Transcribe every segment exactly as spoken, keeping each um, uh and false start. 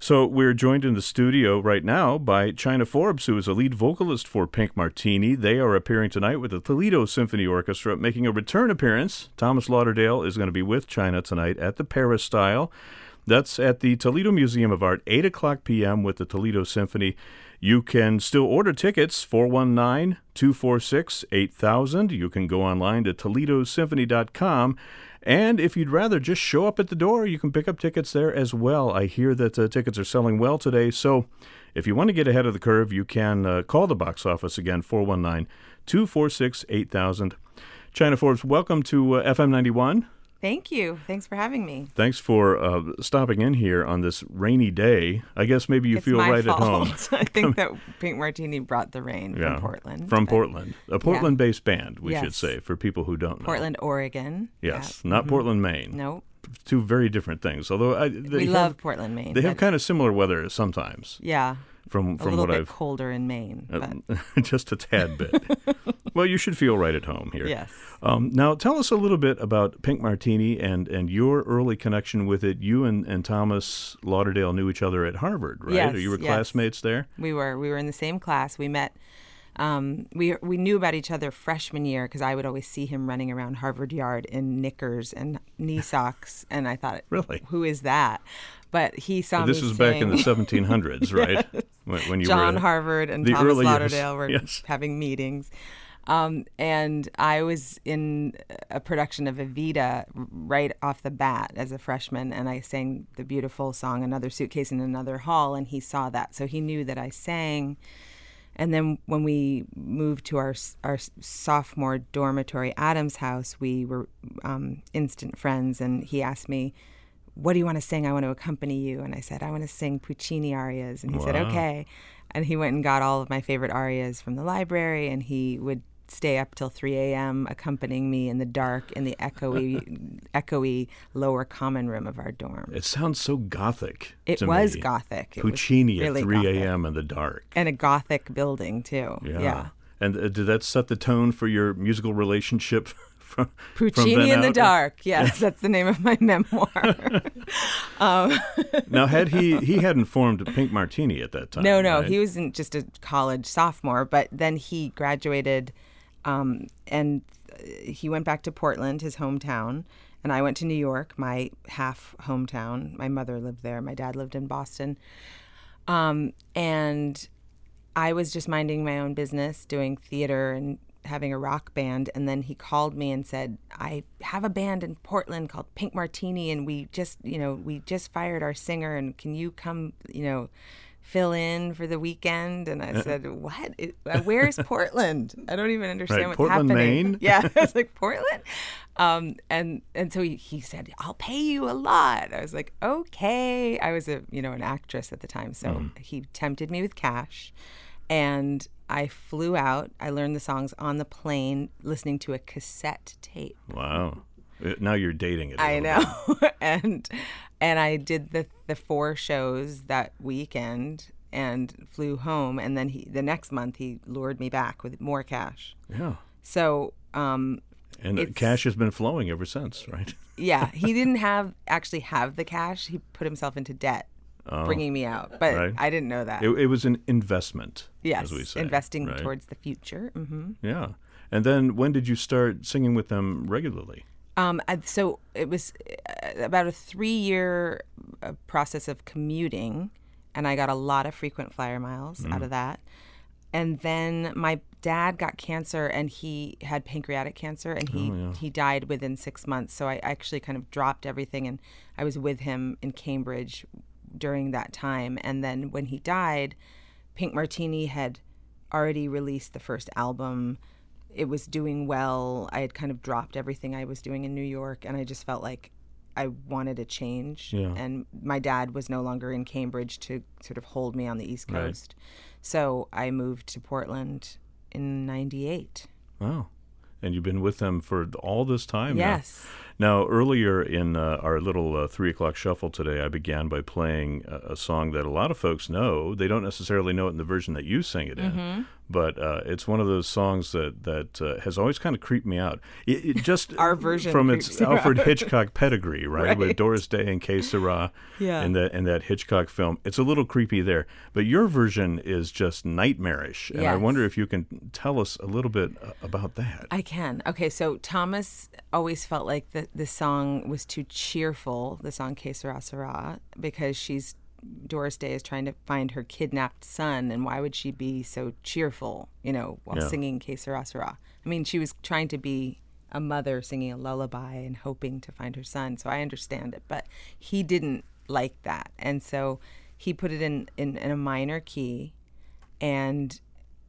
So we're joined in the studio right now by China Forbes, who is a lead vocalist for Pink Martini. They are appearing tonight with the Toledo Symphony Orchestra, making a return appearance. Thomas Lauderdale is going to be with China tonight at the Peristyle. That's at the Toledo Museum of Art, eight o'clock p.m. with the Toledo Symphony. You can still order tickets, four one nine, two four six, eight thousand. You can go online to toledo symphony dot com. And if you'd rather just show up at the door, you can pick up tickets there as well. I hear that uh, tickets are selling well today. So if you want to get ahead of the curve, you can uh, call the box office again, four one nine, two four six, eight thousand. China Forbes, welcome to uh, F M ninety-one. Thank you. Thanks for having me. Thanks for uh, stopping in here on this rainy day. I guess maybe you it's feel my right fault. at home. I think that Pink Martini brought the rain yeah, from Portland. From but, Portland. A Portland-based band, we yes. should say, for people who don't know. Portland, Oregon. Yes, yeah. not mm-hmm. Portland, Maine. Nope. Two very different things. Although I, they We have, love Portland, Maine. They have kind of similar weather sometimes. Yeah. From from a little what bit I've colder in Maine. uh, just a tad bit. Well, you should feel right at home here. Yes. Um, now, tell us a little bit about Pink Martini and, and your early connection with it. You and, and Thomas Lauderdale knew each other at Harvard, right? Yes, Or you were yes. classmates there? We were. We were in the same class. We met. Um, we we knew about each other freshman year because I would always see him running around Harvard Yard in knickers and knee socks, and I thought, really, who is that? But he saw this me was sing. back in the seventeen hundreds, right? Yes. When, when you John were Harvard and the Thomas early Lauderdale years. were Yes. having meetings. Um, and I was in a production of Evita right off the bat as a freshman, and I sang the beautiful song Another Suitcase in Another Hall, and he saw that. So he knew that I sang. And then when we moved to our our sophomore dormitory, Adam's house, we were um, instant friends, and he asked me, what do you want to sing? I want to accompany you. And I said, I want to sing Puccini arias. And he wow. said, okay. And he went and got all of my favorite arias from the library, and he would stay up till three a.m. accompanying me in the dark in the echoey, echoey lower common room of our dorm. It sounds so gothic. It to was me. Gothic. It Puccini was really at three a.m. in the dark. And a Gothic building, too. Yeah. yeah. And uh, did that set the tone for your musical relationship? From, Puccini from then in the out? Dark. Yes, that's the name of my memoir. um, now, had he he hadn't formed Pink Martini at that time? No, no, right? he wasn't just a college sophomore, but then he graduated, um, and he went back to Portland, his hometown, and I went to New York, my half hometown. My mother lived there. My dad lived in Boston, um, and I was just minding my own business, doing theater and having a rock band, and then he called me and said, I have a band in Portland called Pink Martini, and we just, you know, we just fired our singer, and can you come, you know, fill in for the weekend? And I said, what? It, where's Portland? I don't even understand right. what's Portland, happening. Maine? Yeah, I was like, Portland? Um, and and so he, he said, I'll pay you a lot. I was like, okay. I was a, you know, an actress at the time, so mm. he tempted me with cash. And I flew out. I learned the songs on the plane, listening to a cassette tape. Wow. Now you're dating it. I know. and and I did the the four shows that weekend and flew home. And then he the next month he lured me back with more cash. Yeah. So um, and cash has been flowing ever since, right? Yeah. He didn't have actually have the cash. He put himself into debt. Oh, bringing me out, but right. I didn't know that. It, it was an investment, yes, as we say. investing right? towards the future. Mm-hmm. Yeah. And then when did you start singing with them regularly? Um, so it was about a three-year process of commuting, and I got a lot of frequent flyer miles mm. out of that. And then my dad got cancer, and he had pancreatic cancer, and he, oh, yeah. he died within six months. So I actually kind of dropped everything, and I was with him in Cambridge during that time. And then when he died, Pink Martini had already released the first album. It was doing well. I had kind of dropped everything I was doing in New York, and I just felt like I wanted a change. Yeah. And my dad was no longer in Cambridge to sort of hold me on the East Coast. Right. So I moved to Portland in ninety-eight. Wow. And you've been with them for all this time yes. now. Now, earlier in uh, our little uh, three o'clock shuffle today, I began by playing a, a song that a lot of folks know. They don't necessarily know it in the version that you sing it in, Mm-hmm. but uh, it's one of those songs that that uh, has always kind of creeped me out. It, it just Our version from creeps its you Alfred out. Hitchcock pedigree, right? Right. With Doris Day and Que Sera, Yeah. in that in that Hitchcock film. It's a little creepy there, but your version is just nightmarish, and I Yes. wonder if you can tell us a little bit uh, about that. I can. Okay, so Thomas always felt like the, the song was too cheerful, the song Que Sera Sera, because she's, Doris Day is trying to find her kidnapped son, and why would she be so cheerful, you know, while Yeah. singing Que Sera Sera? I mean, she was trying to be a mother singing a lullaby and hoping to find her son, so I understand it, but he didn't like that, and so he put it in, in, in a minor key, and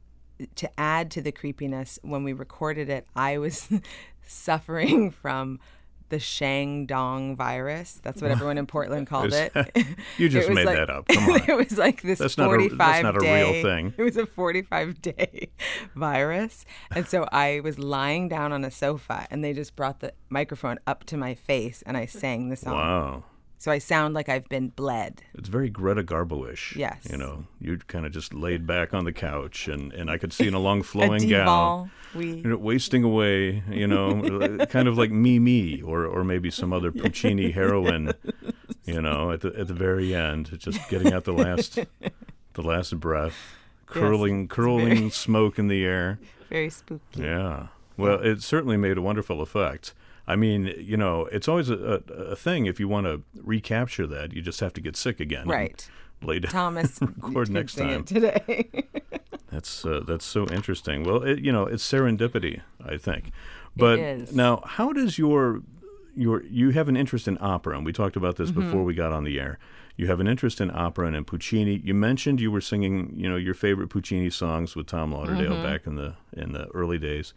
to add to the creepiness, when we recorded it, I was suffering from the Shandong virus. That's what everyone in Portland called it. You just It was made like- that up. Come on. It was like this That's not a- forty-five that's not a day, real thing. It was a forty-five day virus. And so I was lying down on a sofa, and they just brought the microphone up to my face, and I sang the song. Wow. So I sound like I've been bled. It's very Greta Garbo-ish. Yes. You know, you kind of just laid back on the couch, and, and I could see in a long A flowing gown, Duval, we... you know, wasting away, you know, kind of like Mimi or, or maybe some other Puccini heroine, you know, at the at the very end, just getting out the last the last breath, curling it's curling very- smoke in the air. Very spooky. Yeah. Well, it certainly made a wonderful effect. I mean, you know, it's always a, a, a thing. If you want to recapture that, you just have to get sick again. and Right. Lay down. Thomas Record did next sing time. it today. That's uh, that's so interesting. Well, it, you know, it's serendipity, I think. But is. now, how does your your you have an interest in opera, and we talked about this Mm-hmm. before we got on the air. You have an interest in opera and in Puccini. You mentioned you were singing, you know, your favorite Puccini songs with Tom Lauderdale Mm-hmm. back in the in the early days.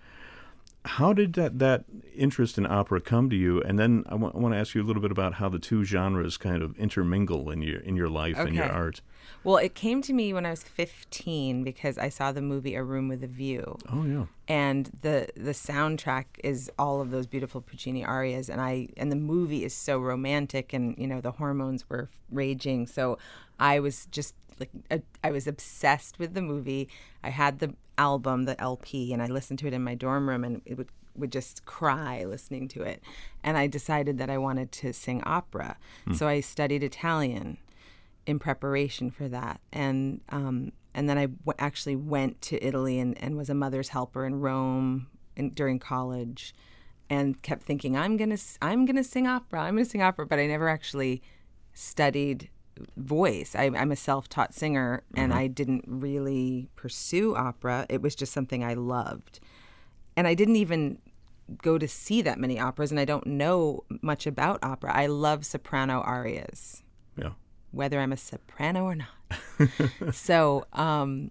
How did that, that interest in opera come to you? And then I want to ask you a little bit about how the two genres kind of intermingle in your in your life and your Okay. art. Well, it came to me when I was fifteen because I saw the movie A Room with a View. Oh yeah, And the the soundtrack is all of those beautiful Puccini arias, and I and the movie is so romantic, and you know the hormones were raging. So I was just like a, I was obsessed with the movie. I had the album, the L P, and I listened to it in my dorm room, and it would would just cry listening to it. And I decided that I wanted to sing opera, so I studied Italian in preparation for that, and um, and then I w- actually went to Italy and, and was a mother's helper in Rome in, during college, and kept thinking I'm gonna s- I'm gonna sing opera, I'm gonna sing opera, but I never actually studied voice. I, I'm a self-taught singer, and I didn't really pursue opera. It was just something I loved, and I didn't even go to see that many operas, and I don't know much about opera. I love soprano arias, yeah. whether I'm a soprano or not. so, um,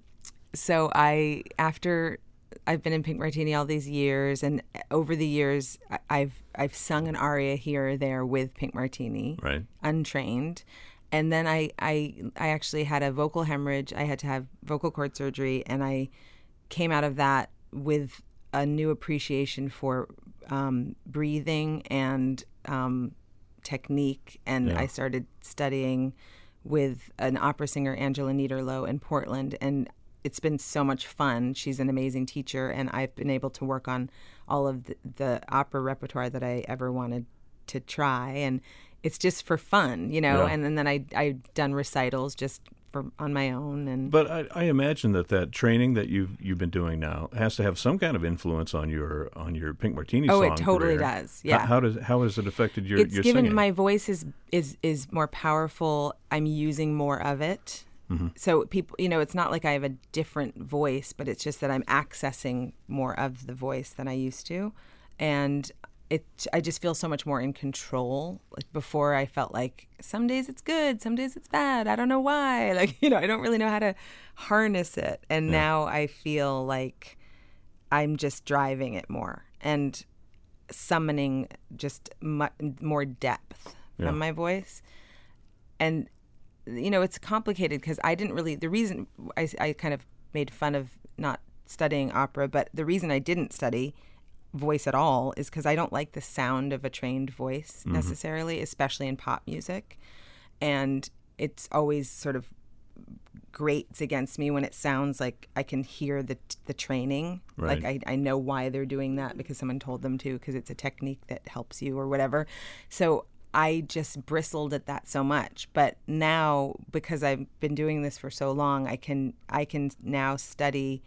so I after I've been in Pink Martini all these years, and over the years I- I've I've sung an aria here or there with Pink Martini, Right. untrained, and then I I I actually had a vocal hemorrhage. I had to have vocal cord surgery, and I came out of that with a new appreciation for um, breathing and um, technique, and Yeah. I started studying with an opera singer, Angela Niederloh, in Portland, and it's been so much fun. She's an amazing teacher, and I've been able to work on all of the, the opera repertoire that I ever wanted to try, and it's just for fun, you know. Yeah. And, and then I I've done recitals just for on my own, and But I, I imagine that that training that you've you've been doing now has to have some kind of influence on your on your Pink Martini Oh, song it totally career. does, How- yeah. How, does how has it affected your it's your given singing? my voice is is is more powerful. I'm using more of it. So people, you know, it's not like I have a different voice, but it's just that I'm accessing more of the voice than I used to, and it. I just feel so much more in control. Like before, I felt like some days it's good, some days it's bad. I don't know why. Like you know, I don't really know how to harness it, and now I feel like I'm just driving it more and summoning just mu- more depth Yeah. from my voice. And, you know, it's complicated because I didn't really, the reason I, I kind of made fun of not studying opera, but the reason I didn't study voice at all is because I don't like the sound of a trained voice Mm-hmm. necessarily, especially in pop music. And it's always sort of grates against me when it sounds like I can hear the the training. Right. Like I, I know why they're doing that because someone told them to, because it's a technique that helps you or whatever. So I just bristled at that so much. But now, because I've been doing this for so long, I can I can now study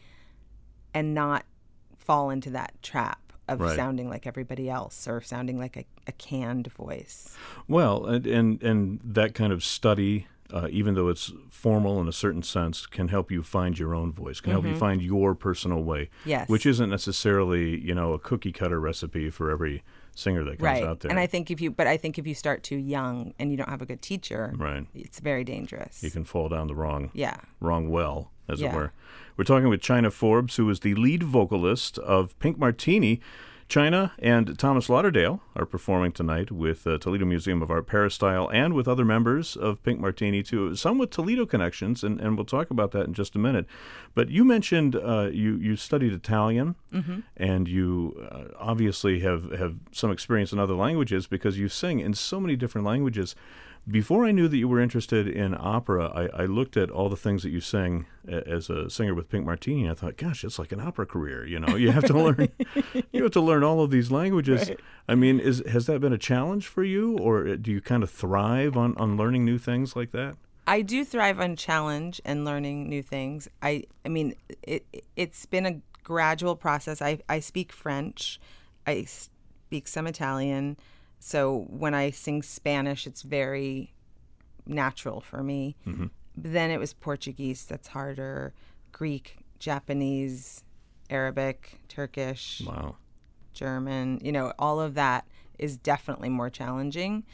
and not fall into that trap of Right. sounding like everybody else or sounding like a, a canned voice. Well, and and, and that kind of study, uh, even though it's formal in a certain sense, can help you find your own voice, can help you find your personal way, Yes. which isn't necessarily, you know, a cookie cutter recipe for every singer that comes Right. out there. And I think if you, but I think if you start too young and you don't have a good teacher, Right. it's very dangerous. You can fall down the wrong Yeah. wrong well, as it Yeah. were. We're talking with China Forbes, who is the lead vocalist of Pink Martini. China and Thomas Lauderdale are performing tonight with uh, Toledo Museum of Art Peristyle and with other members of Pink Martini, too. Some with Toledo connections, and, and we'll talk about that in just a minute. But you mentioned uh, you, you studied Italian, Mm-hmm. and you uh, obviously have, have some experience in other languages because you sing in so many different languages. Before I knew that you were interested in opera, I, I looked at all the things that you sang a, as a singer with Pink Martini, and I thought, gosh, it's like an opera career. You know, you have to learn, you have to learn all of these languages. Right. I mean, is has that been a challenge for you, or do you kind of thrive on, on learning new things like that? I do thrive on challenge and learning new things. I, I mean, it, it's been a gradual process. I, I speak French. I speak some Italian. So when I sing Spanish, it's very natural for me. Mm-hmm. But then it was Portuguese, that's harder, Greek, Japanese, Arabic, Turkish, Wow. German, you know, all of that is definitely more challenging.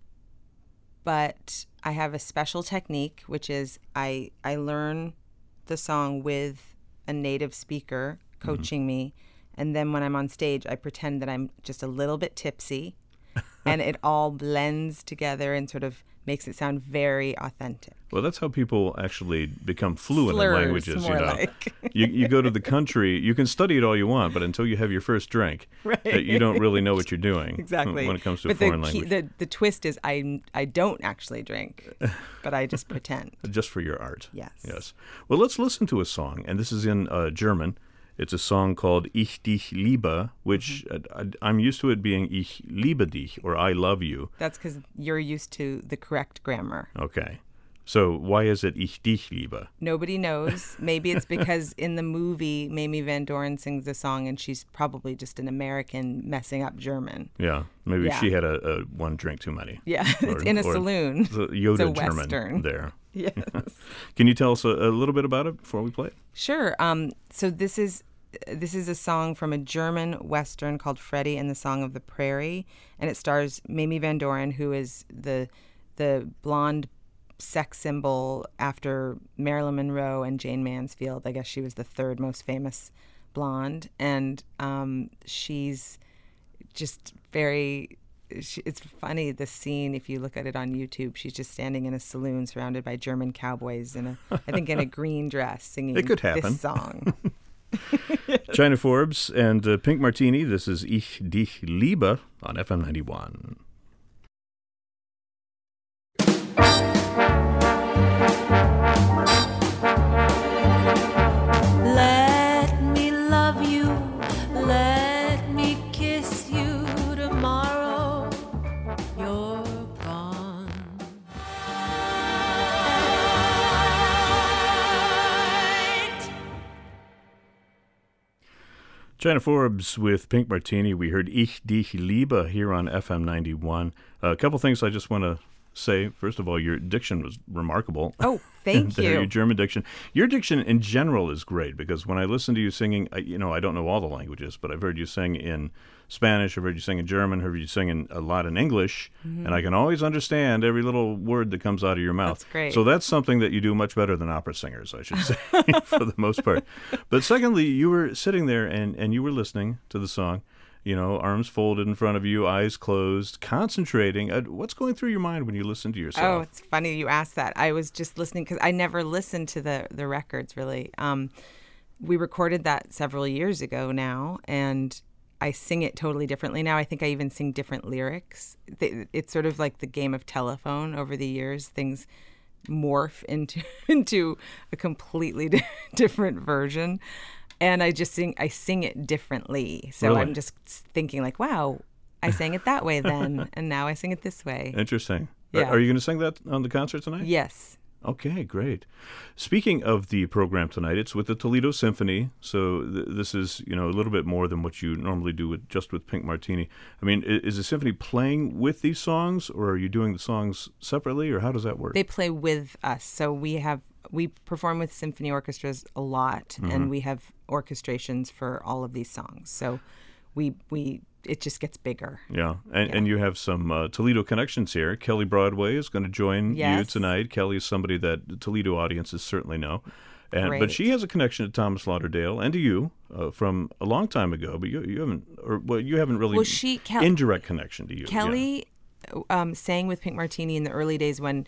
But I have a special technique, which is I, I learn the song with a native speaker coaching me. And then when I'm on stage, I pretend that I'm just a little bit tipsy. And it all blends together and sort of makes it sound very authentic. Well, that's how people actually become fluent Slurs, in languages. more you know, like. you you go to the country, you can study it all you want, but until you have your first drink, Right. uh, you don't really know what you're doing. Exactly. When it comes to but a foreign the key, language, the the twist is I I don't actually drink, but I just pretend. just for your art. Yes. Yes. Well, let's listen to a song, and this is in uh, German. It's a song called Ich dich liebe, which Mm-hmm. uh, I, I'm used to it being Ich liebe dich, or I love you. That's because you're used to the correct grammar. Okay. So why is it Ich dich liebe? Nobody knows. Maybe it's because in the movie, Mamie Van Doren sings the song, and she's probably just an American messing up German. Yeah. Maybe Yeah. she had a, a one drink too many. Yeah, Or- it's in a or saloon. The Yoda It's a German Western. there. Yes. Can you tell us a, a little bit about it before we play it? Sure. Um, so this is this is a song from a German Western called Freddie and the Song of the Prairie, and it stars Mamie Van Doren, who is the the blonde sex symbol after Marilyn Monroe and Jane Mansfield. I guess she was the third most famous blonde, and um, she's just very. She, it's funny, the scene, if you look at it on YouTube. She's just standing in a saloon surrounded by German cowboys in a, I think, in a green dress singing It could happen. this song. China Forbes and uh, Pink Martini. This is Ich dich liebe on F M ninety-one. Let me love you, let me kiss you tomorrow. You're gone. China Forbes with Pink Martini. We heard Ich dich liebe here on F M ninety-one. Uh, a couple things I just want to say. First of all, your diction was remarkable. Oh, thank There, you. Your German diction. Your diction in general is great because when I listen to you singing, I, you know, I don't know all the languages, but I've heard you sing in Spanish, I've heard you sing in German, I've heard you sing in, a lot in English, and I can always understand every little word that comes out of your mouth. That's great. So that's something that you do much better than opera singers, I should say, for the most part. But secondly, you were sitting there and, and you were listening to the song, you know, arms folded in front of you, eyes closed, concentrating. Uh, What's going through your mind when you listen to Oh, yourself? it's funny you asked that. I was just listening because I never listened to the, the records, really. Um, we recorded that several years ago now, and I sing it totally differently now. I think I even sing different lyrics. Th- It's sort of like the game of telephone. Over the years, things morph into into a completely di- different version, and I just sing. I sing it differently. So Really? I'm just thinking like, wow, I sang it that way then, and now I sing it this way. Interesting. Are- Yeah. Are you going to sing that on the concert tonight? Yes. Okay, great. Speaking of the program tonight, it's with the Toledo Symphony. So th- this is, you know, a little bit more than what you normally do with just with Pink Martini. I mean, i- is the symphony playing with these songs, or are you doing the songs separately, or how does that work? They play with us. So we have we perform with symphony orchestras a lot, and we have orchestrations for all of these songs. So we we it just gets bigger. Yeah, and Yeah. and you have some uh, Toledo connections here. Kelly Broadway is going to join you Yes. tonight. Kelly is somebody that the Toledo audiences certainly know, and but Great. she has a connection to Thomas Lauderdale and to you uh, from a long time ago. But you you haven't, or well, you haven't really Well, she Kel- indirect connection to you. yeah. Kelly um, sang with Pink Martini in the early days when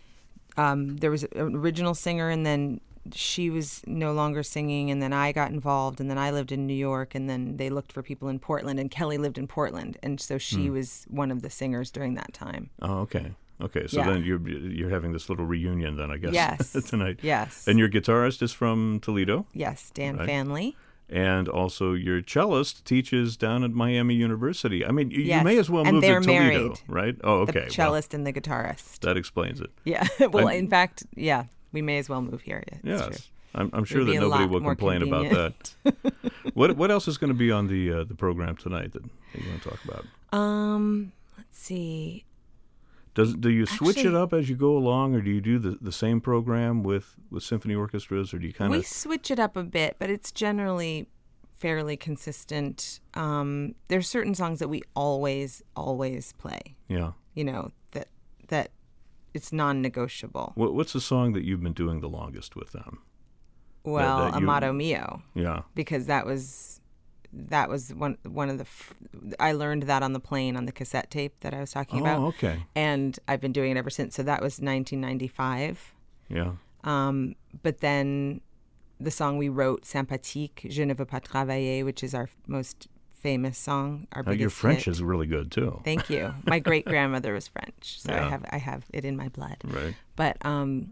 um, there was an original singer, and then she was no longer singing, and then I got involved, and then I lived in New York, and then they looked for people in Portland, and Kelly lived in Portland, and so she Hmm. was one of the singers during that time. Oh, okay. Okay, so Yeah. then you're you're having this little reunion then, I guess, Yes. tonight. Yes. And your guitarist is from Toledo, Yes, Dan Right. Fanley. and also your cellist teaches down at Miami University. I mean, you, you Yes. may as well And move they're to Toledo, married. right? Oh, okay. The well, cellist and the guitarist. that explains it. Yeah. well, I'm- in fact, yeah, we may as well move here. It's Yes. true. I'm, I'm sure It'd that be a nobody lot will more complain about convenient. that. what what else is going to be on the uh, the program tonight that you want to talk about? Um, let's see. Does do you switch it Actually- up as you go along, or do you do the, the same program with, with symphony orchestras, or do you kind We of? switch it up a bit, but it's generally fairly consistent. Um, there's certain songs that we always, always play. Yeah. You know that that it's non-negotiable. What, what's the song that you've been doing the longest with them? Well, that you- Amato Mio, Yeah. because that was that was one one of the. F- I learned that on the plane on the cassette tape that I was talking Oh, about, okay. and I've been doing it ever since. So that was nineteen ninety-five. Yeah. Um, but then the song we wrote, Sympathique, Je ne veux pas travailler, which is our most famous song, our Now, biggest your French hit. is really good too. Thank you. My great grandmother was French, so Yeah. I have I have it in my blood. Right. But um,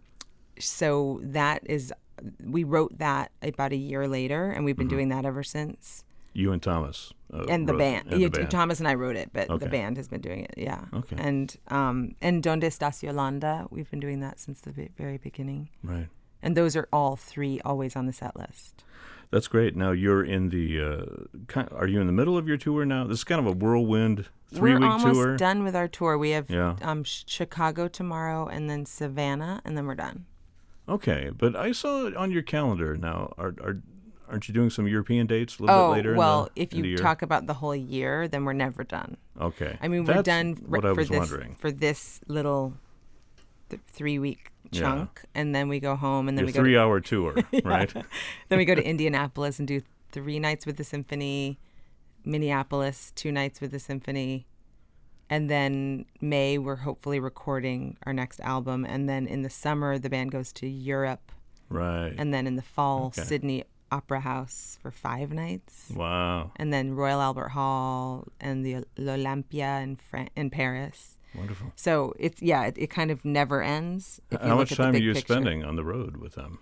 so that is we wrote that about a year later, and we've been doing that ever since. You and Thomas. Uh, And the wrote- band, and yeah, the band. Thomas and I wrote it, but Okay. the band has been doing it. Yeah. Okay. And um, and Donde estás Yolanda? We've been doing that since the ve- very beginning. Right. And those are all three always on the set list. That's great. Now you're in the. Uh, ki- are you in the middle of your tour now? This is kind of a whirlwind three-week We're almost tour. done with our tour. We have Yeah. um, Ch- Chicago tomorrow, and then Savannah, and then we're done. Okay, but I saw it on your calendar now. Are are aren't you doing some European dates a little Oh bit later? well, in the, if in the you year? talk about the whole year, then we're never done. Okay. I mean, we're That's done What r- I for was this wondering. for this little th- three week Yeah. chunk, and then we go home, and then Your we go to three-hour tour, right? then we go to Indianapolis and do three nights with the symphony, Minneapolis two nights with the symphony, and then May we're hopefully recording our next album, and then in the summer the band goes to Europe, Right. and then in the fall Okay. Sydney Opera House for five nights, Wow. and then Royal Albert Hall and the l'Olympia in Fran- in Paris. Wonderful. So it's yeah, it, it kind of never ends. If you How look much at the time are big you picture. spending on the road with them?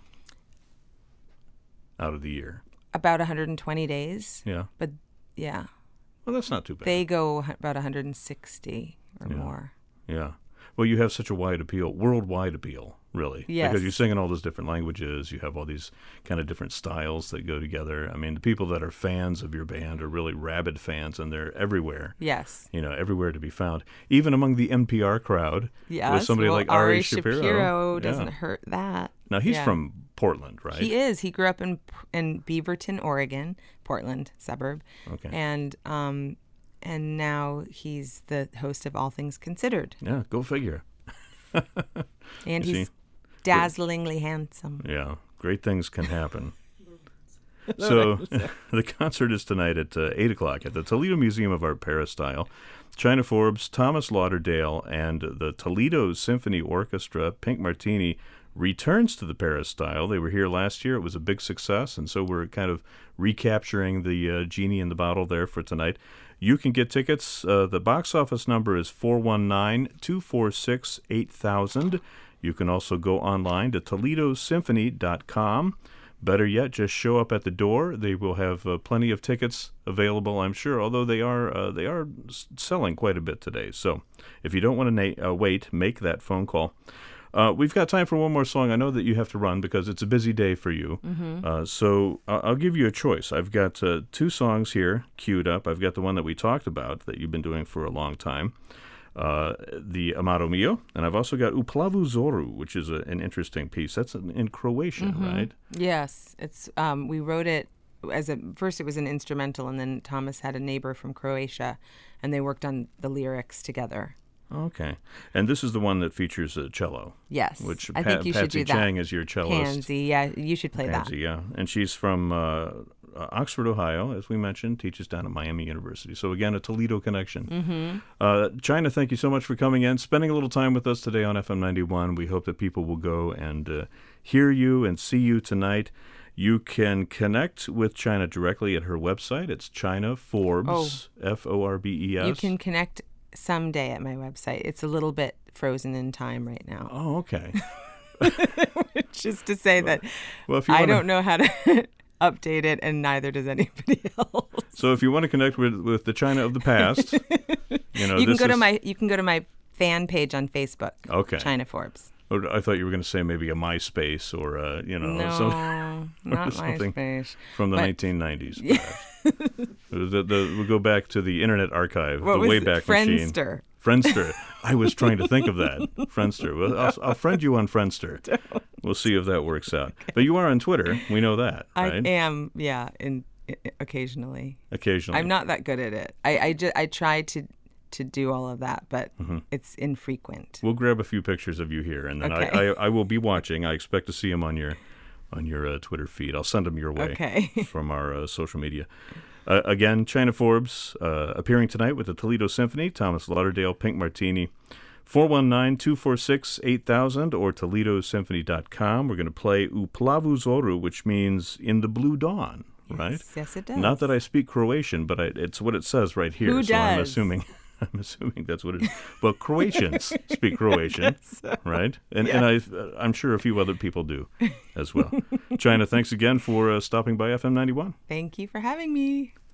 Out of the year. About one hundred twenty days, Yeah. but yeah. Well, that's not too bad. They go h- about one hundred sixty or Yeah. more. Yeah. Well, you have such a wide appeal, worldwide appeal, really. Yes. Because you sing in all those different languages. You have all these kind of different styles that go together. I mean, the people that are fans of your band are really rabid fans, and they're everywhere. Yes. You know, everywhere to be found. Even among the N P R crowd, Yes. with somebody well, like Ari Shapiro, Shapiro. doesn't Yeah. hurt that. Now, he's Yeah. from Portland, right? He is. He grew up in in Beaverton, Oregon, Portland suburb, Okay. and um, and now he's the host of All Things Considered, Yeah, go figure. and You he's see? dazzlingly handsome. Yeah, great things can happen. So the concert is tonight at uh, eight o'clock at the Toledo Museum of Art Peristyle. China Forbes, Thomas Lauderdale, and the Toledo Symphony Orchestra, Pink Martini, returns to the Paris style. They were here last year. It was a big success, and so we're kind of recapturing the uh, genie in the bottle there for tonight. You can get tickets. Uh, the box office number is four one nine, two four six, eight thousand. You can also go online to Toledo Symphony dot com. Better yet, just show up at the door. They will have uh, plenty of tickets available, I'm sure, although they are uh, they are s- selling quite a bit today. So if you don't want to na- uh, wait, make that phone call. Uh, we've got time for one more song. I know that you have to run because it's a busy day for you. Mm-hmm. Uh, so I'll, I'll give you a choice. I've got uh, two songs here queued up. I've got the one that we talked about that you've been doing for a long time, uh, the Amado Mio, and I've also got Uplavu Zoru, which is a, an interesting piece. That's in, in Croatian, Mm-hmm. right? Yes, it's. Um, we wrote it as a first. It was an instrumental, and then Thomas had a neighbor from Croatia, and they worked on the lyrics together. Okay. And this is the one that features a cello. Yes, Which I Pa- think you should Patsy do that. Chang is your cellist. Pansy, yeah, you should play Pansy, yeah. And she's from uh, uh, Oxford, Ohio, as we mentioned, teaches down at Miami University. So, again, a Toledo connection. Mm-hmm. Uh, China, thank you so much for coming in, spending a little time with us today on F M ninety-one. We hope that people will go and uh, hear you and see you tonight. You can connect with China directly at her website. It's China Forbes, F O R B E S. that. You can connect someday at my website. It's a little bit frozen in time right now. Oh, okay. Just to say that Well, if you I wanna, don't know how to update it, and neither does anybody else. So if you want to connect with, with the China of the past, you know, you can this go to is- my you can go to my fan page on Facebook. Okay. China Forbes. Oh, I thought you were going to say maybe a MySpace or a, you know, No, some, not something MySpace. from the But- nineteen nineties. Perhaps. the, the, we'll go back to the Internet Archive, What the was Wayback it? Machine. Friendster. Friendster. I was trying to think of that. Friendster. Well, I'll, I'll friend you on Friendster. We'll see if that works out. But you are on Twitter. We know that, I right? am, yeah, in, i occasionally. Occasionally. I'm not that good at it. I I, ju- I try to to do all of that, but Mm-hmm. it's infrequent. We'll grab a few pictures of you here, and then Okay. I, I, I will be watching. I expect to see them on your on your uh, Twitter feed. I'll send them your way Okay. from our uh, social media. Uh, again, China Forbes uh, appearing tonight with the Toledo Symphony, Thomas Lauderdale, Pink Martini, four one nine, two four six, eight thousand or Toledo Symphony dot com. We're going to play Uplavu Zoru, which means in the blue dawn, right? Yes, yes, it does. Not that I speak Croatian, but I, it's what it says right here. Who so I'm does? assuming I'm assuming that's what it is. Well, Croatians speak Croatian, right? And and I I'm sure a few other people do as well. China, thanks again for uh, stopping by F M ninety-one. Thank you for having me.